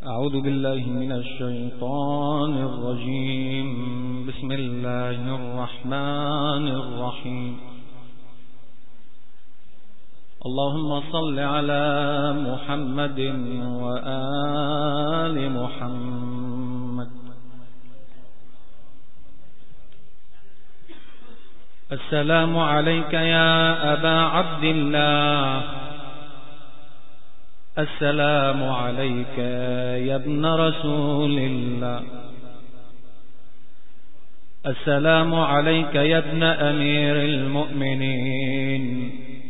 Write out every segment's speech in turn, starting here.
أعوذ بالله من الشيطان الرجيم. بسم الله الرحمن الرحيم. اللهم صل على محمد وآل محمد. السلام عليك يا أبا عبد الله. السلام عليك يا ابن رسول الله. السلام عليك يا ابن أمير المؤمنين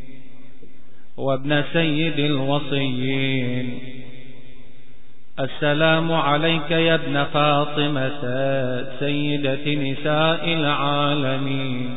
وابن سيد الوصيين. السلام عليك يا ابن فاطمة سيدة نساء العالمين.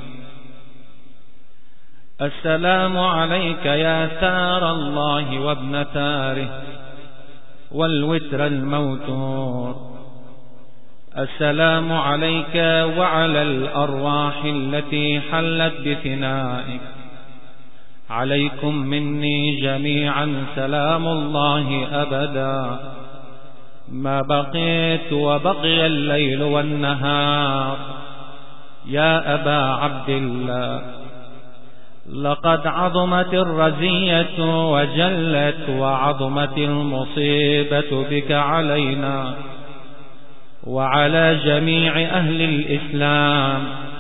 السلام عليك يا ثار الله وابن ثاره والوتر الموتور. السلام عليك وعلى الأرواح التي حلت بثنائك. عليكم مني جميعا سلام الله أبدا ما بقيت وبقي الليل والنهار. يا أبا عبد الله، لقد عظمت الرزية وجلت وعظمت المصيبة بك علينا وعلى جميع أهل الإسلام،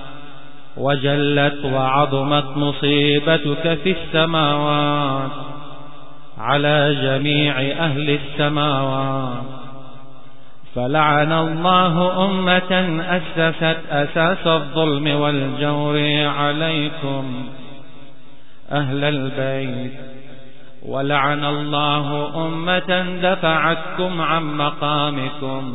وجلت وعظمت مصيبتك في السماوات على جميع أهل السماوات. فلعن الله أمة أسست أساس الظلم والجور عليكم أهل البيت، ولعن الله أمة دفعتكم عن مقامكم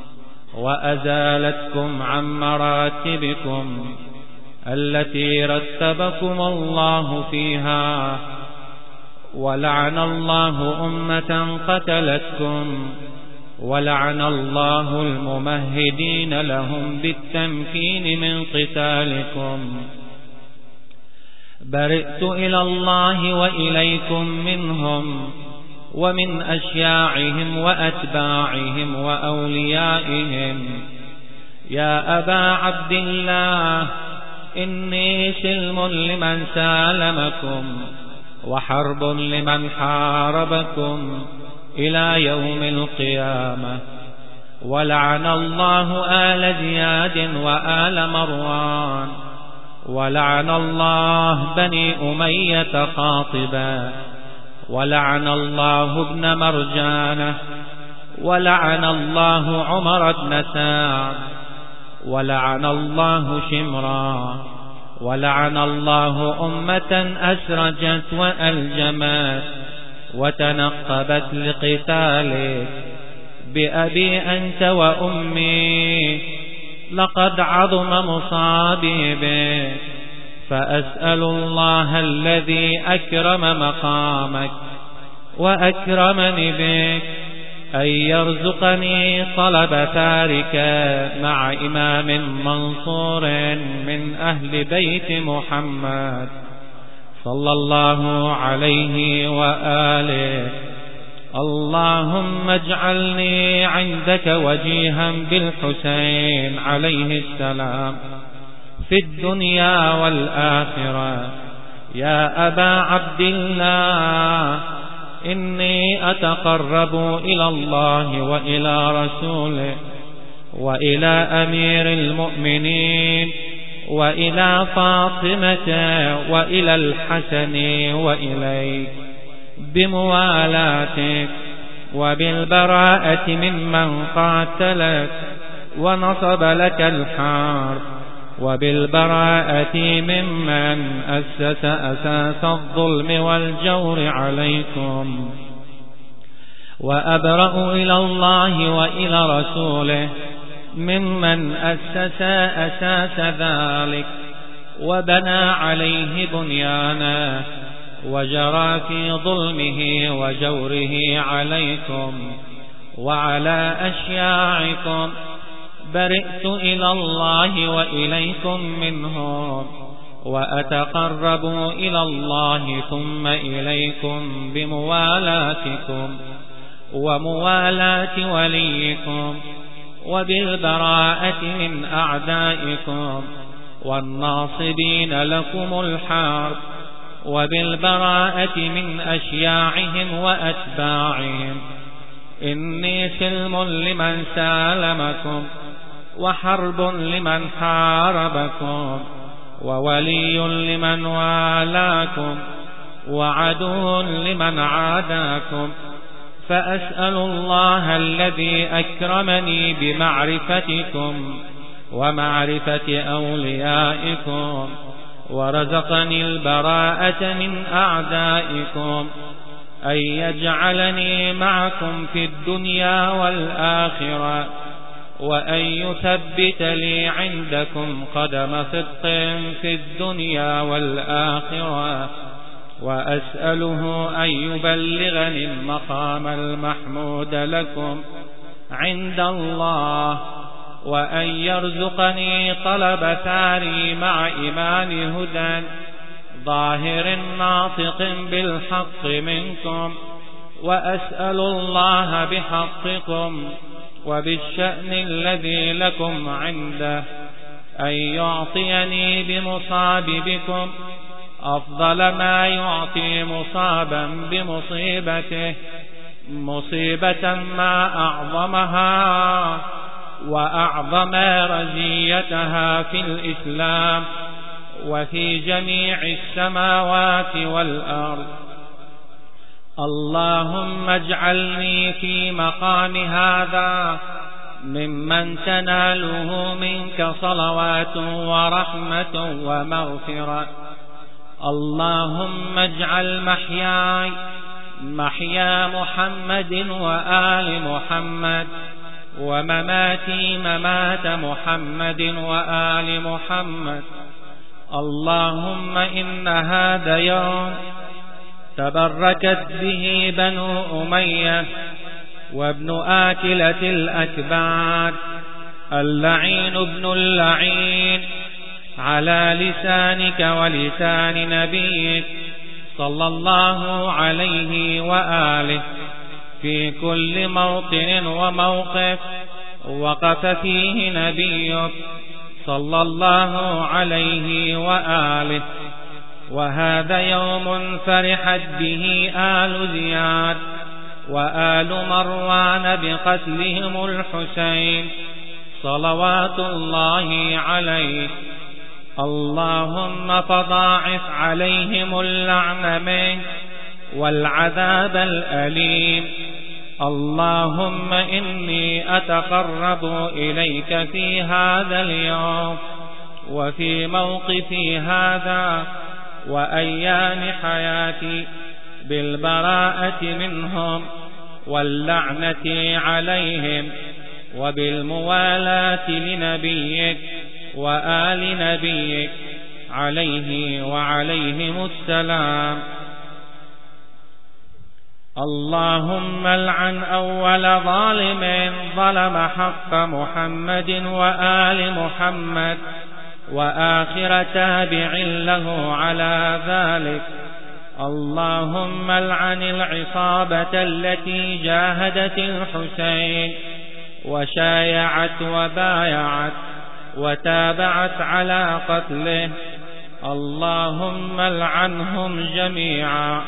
وأزالتكم عن مراتبكم التي رتبكم الله فيها، ولعن الله أمة قتلتكم، ولعن الله الممهدين لهم بالتمكين من قتالكم. برئت إلى الله وإليكم منهم ومن أشياعهم وأتباعهم وأوليائهم. يا أبا عبد الله، إني سلم لمن سالمكم وحرب لمن حاربكم إلى يوم القيامة. ولعن الله آل زياد وآل مروان، ولعن الله بني أمية قاطبا، ولعن الله ابن مرجانة، ولعن الله عمر بن سعد، ولعن الله شمرا، ولعن الله أمة أسرجت وألجمت وتنقبت لقتالك. بأبي أنت وأمي، لقد عظم مصابي بك، فأسأل الله الذي أكرم مقامك وأكرمني بك أن يرزقني طلب ثارك مع إمام منصور من أهل بيت محمد صلى الله عليه وآله. اللهم اجعلني عندك وجيها بالحسين عليه السلام في الدنيا والآخرة. يا أبا عبد الله، إني أتقرب إلى الله وإلى رسوله وإلى أمير المؤمنين وإلى فاطمة وإلى الحسن وإليك بموالاتك وبالبراءة ممن قاتلك ونصب لك الحرب، وبالبراءة ممن أسس أساس الظلم والجور عليكم. وأبرأ إلى الله وإلى رسوله ممن أسس أساس ذلك وبنى عليه بنيانا وجرى في ظلمه وجوره عليكم وعلى أشياعكم. برئت إلى الله وإليكم منهم، وأتقرب إلى الله ثم إليكم بموالاتكم وموالاة وليكم، وبالبراءة من أعدائكم والناصبين لكم الحرب، وبالبراءة من أشياعهم وأتباعهم. إني سلم لمن سالمكم، وحرب لمن حاربكم، وولي لمن والاكم، وعدو لمن عاداكم. فأسأل الله الذي أكرمني بمعرفتكم ومعرفة أوليائكم، ورزقني البراءة من أعدائكم، أن يجعلني معكم في الدنيا والآخرة، وأن يثبت لي عندكم قدم صدق في الدنيا والآخرة. وأسأله أن يبلغني المقام المحمود لكم عند الله، وأن يرزقني طلب ثاري مع إيمان هدى ظاهر ناطق بالحق منكم. وأسأل الله بحقكم وبالشأن الذي لكم عنده أن يعطيني بمصاب بكم أفضل ما يعطي مصابا بمصيبته، مصيبة ما أعظمها وأعظم رزيتها في الإسلام وفي جميع السماوات والأرض. اللهم اجعلني في مقام هذا ممن تناله منك صلوات ورحمة ومغفرة. اللهم اجعل محياي محيا محمد وآل محمد، ومماتي ممات محمد وآل محمد. اللهم إن هذا يوم تبركت به بنو أمية وابن آكلة الأكباد اللعين ابن اللعين على لسانك ولسان نبيك صلى الله عليه وآله في كل موطن وموقف وقف فيه نبيك صلى الله عليه وآله. وهذا يوم فرحت به آل زياد وآل مروان بقتلهم الحسين صلوات الله عليه. اللهم فضاعف عليهم اللعن منك والعذاب الأليم. اللهم إني أتقرب إليك في هذا اليوم وفي موقفي هذا وأيام حياتي بالبراءة منهم واللعنة عليهم، وبالموالاة لنبيك وآل نبيك عليه وعليهم السلام. اللهم العن أول ظالم ظلم حق محمد وآل محمد، وآخر تابع له على ذلك. اللهم العن العصابة التي جاهدت الحسين وشايعت وبايعت وتابعت على قتله. اللهم العنهم جميعا.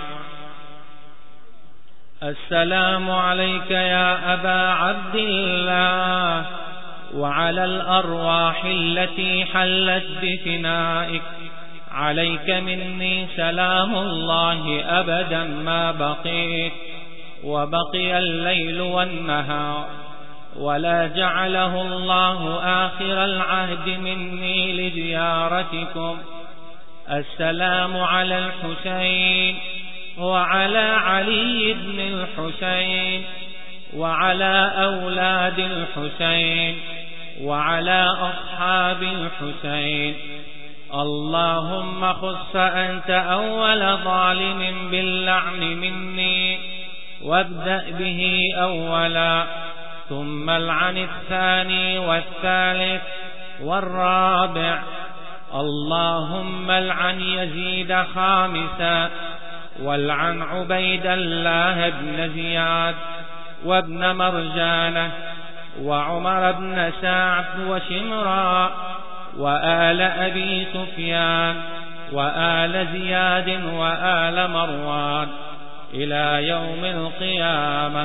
السلام عليك يا أبا عبد الله وعلى الأرواح التي حلت بفنائك. عليك مني سلام الله أبدا ما بقيت وبقي الليل والنهار، ولا جعله الله آخر العهد مني لزيارتكم. السلام على الحسين وعلى علي بن الحسين وعلى أولاد الحسين وعلى أصحاب الحسين. اللهم خص أنت أول ظالم باللعن مني، وابدأ به أولا، ثم العن الثاني والثالث والرابع. اللهم العن يزيد خامسا، والعن عبيد الله بن زياد، وابن مرجانة وعمر بن سعد وشمرا وآل أبي سفيان وآل زياد وآل مروان إلى يوم القيامة.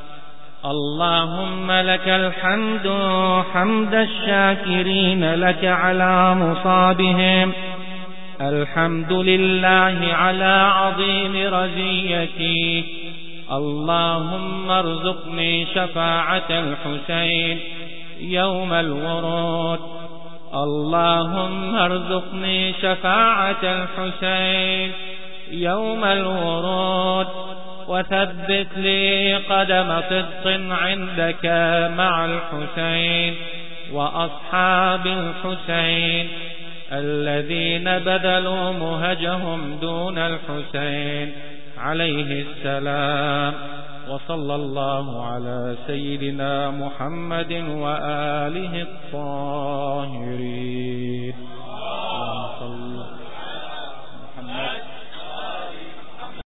اللهم لك الحمد حمد الشاكرين لك على مصابهم، الحمد لله على عظيم رزيتي. اللهم ارزقني شفاعة الحسين يوم الورود، اللهم ارزقني شفاعة الحسين يوم الورود، وثبت لي قدم صدق عندك مع الحسين وأصحاب الحسين الذين بذلوا مهجهم دون الحسين عليه السلام. وصلى الله على سيدنا محمد وآله الطاهرين.